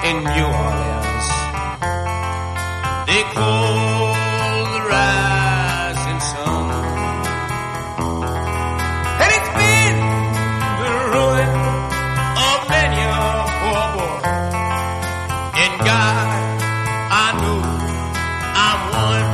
in New Orleans. They call the rising sun, and it's been the ruin of many a poor boy. And God, I know I'm one.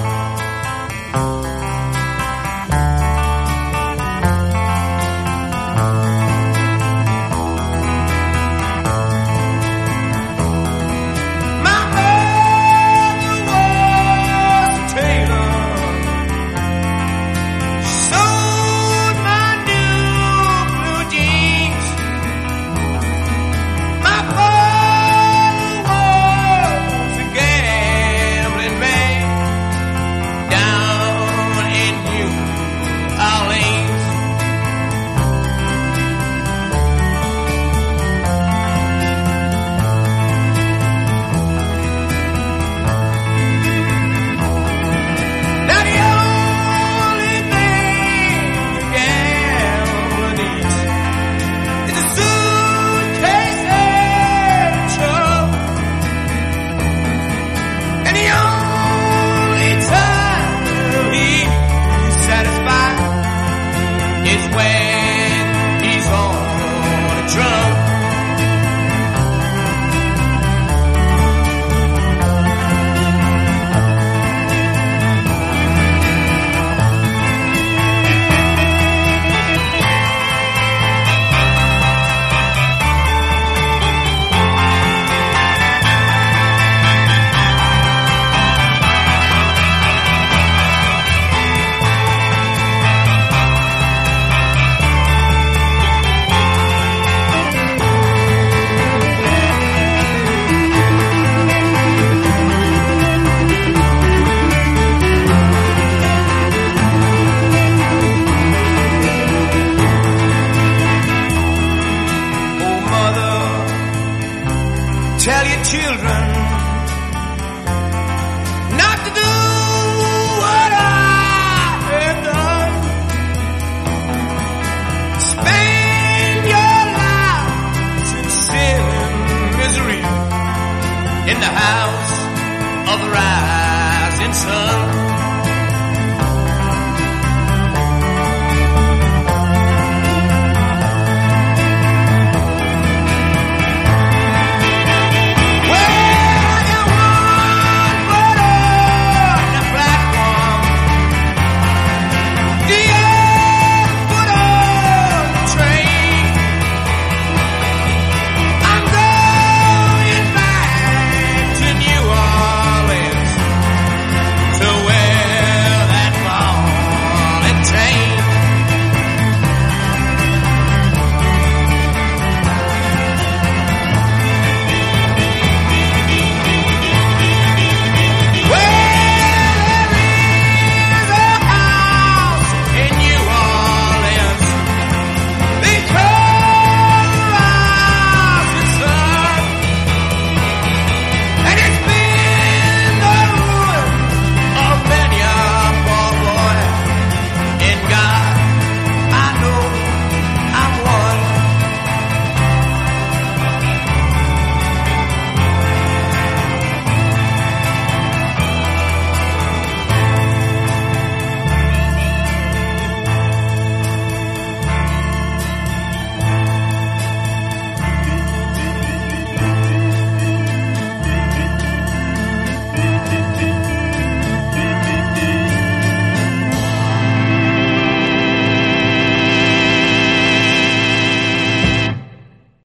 Tell your children not to do what I have done. Spend your lives in sin and misery in the house of the rising sun.